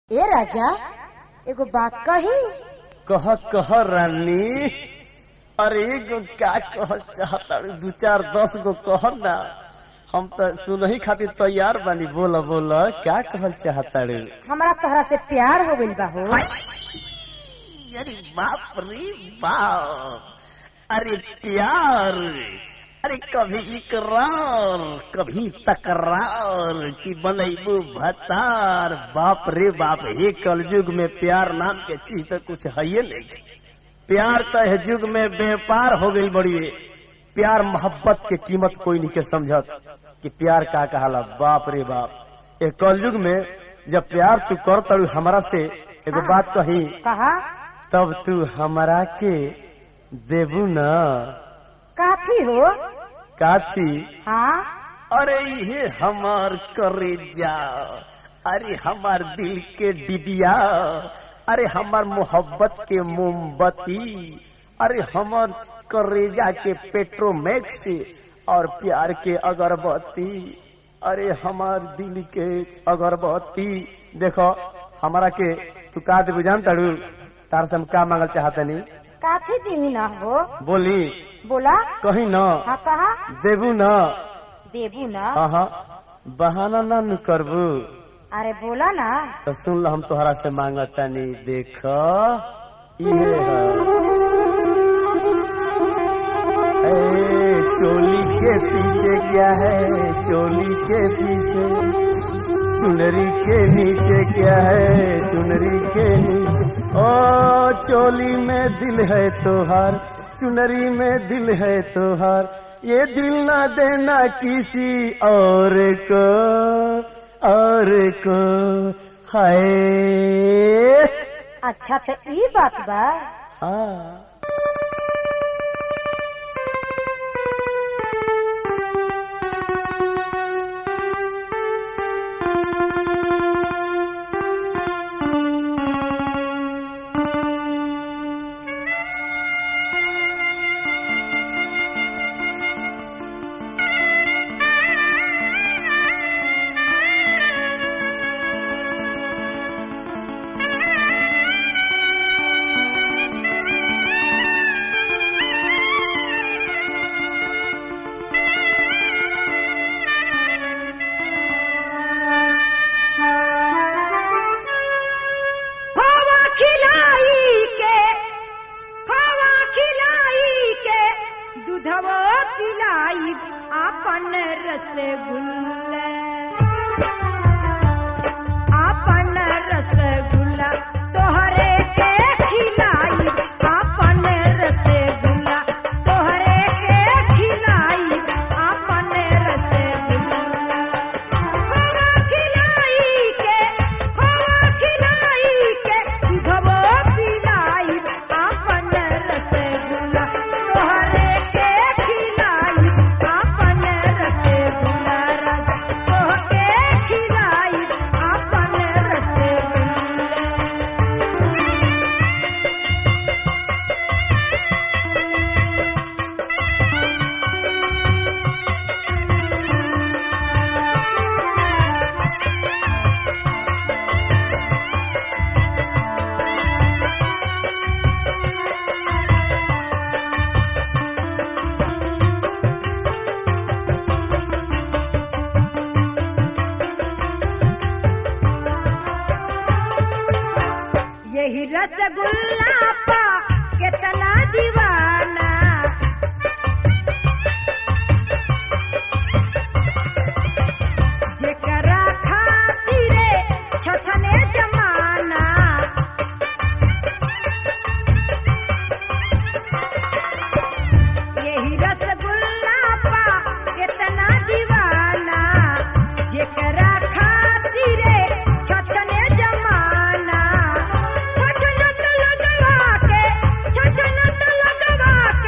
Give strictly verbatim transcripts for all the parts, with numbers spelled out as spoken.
ए राजा एगो बात कही। कह कह रानी। अरे एगो क्या कह चाहता दू चार दस गो कह ना, हम तो सुनही खातिर तैयार बानी। बोला बोला क्या कहल चाहता रे? हमारा तोहरा से प्यार हो गइल बा हो। अरे बाप रे बाप, अरे प्यार, अरे कभी इकरार कभी तकरार की बनैबू भतार। बाप रे बाप, हे कलयुग में प्यार नाम के चीज तो कुछ है नहीं। प्यार तो है युग में व्यापार हो गई बड़ी। प्यार मोहब्बत के कीमत कोई नहीं के समझत कि प्यार का कहाला। बाप रे बाप, ये कलयुग में जब प्यार तू कर तू हमारा से एगो हाँ, बात कही कहा तब तू हमारा के देबू न। काथी हो? काथी? हाँ। अरे ये हमार करे जा, अरे हमार दिल के डिबिया, अरे हमार मोहब्बत के मोमबत्ती, अरे हमार करेजा के पेट्रोमैक्स और प्यार के अगरबत्ती, अरे हमार दिल के अगरबत्ती। देखो हमारा के तू का देबू जानता रू? तार से हम का मांगल चाहता नहीं। काथी दी ना हो? बोली बोला कही न। हाँ कहा देबू न। देबू ना? हाँ हाँ, बहाना ना न करबू। अरे बोला ना। तो सुन लो, हम तोहरा से मांगता नहीं। देखो ये है ए, चोली के पीछे क्या है? चोली के पीछे चुनरी के नीचे क्या है? चुनरी के नीचे। ओ चोली में दिल है तोहार, चुनरी में दिल है तोहार, ये दिल ना देना किसी और को, और को। हाय अच्छा तो ई बात बा। हाँ। यही रसगुल्ला पा कितना दीवाना, जेकरा खातिरे छछने जमाना। यही रसगुल्ला पा कितना दीवाना, जेकरा खातिरे छछने जमाना। छछनत लगवा के, छछनत लगवा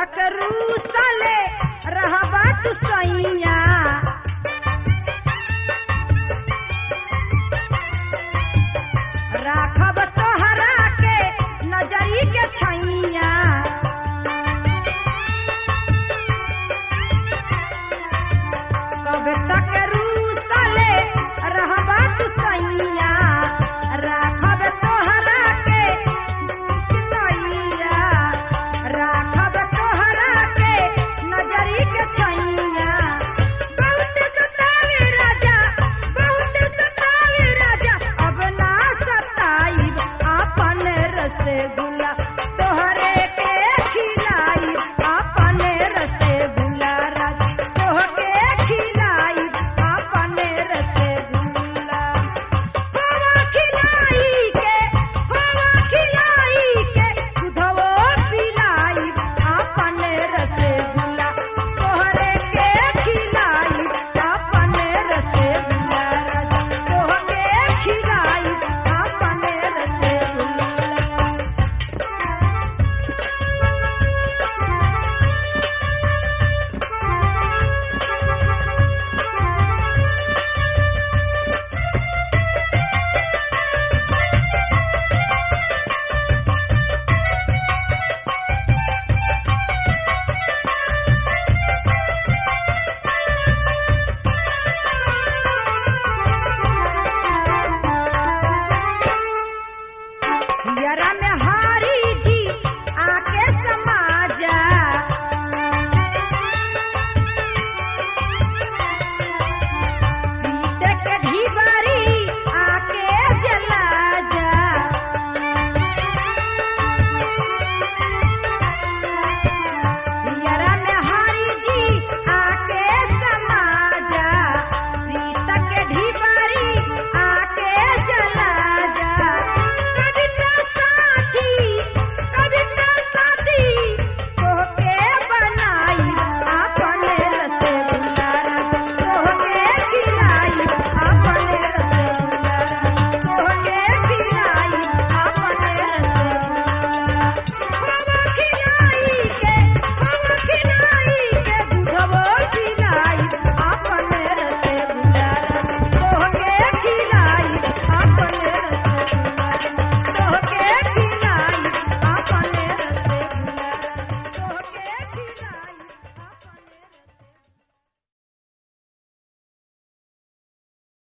तक रूसले रहबा तू सैया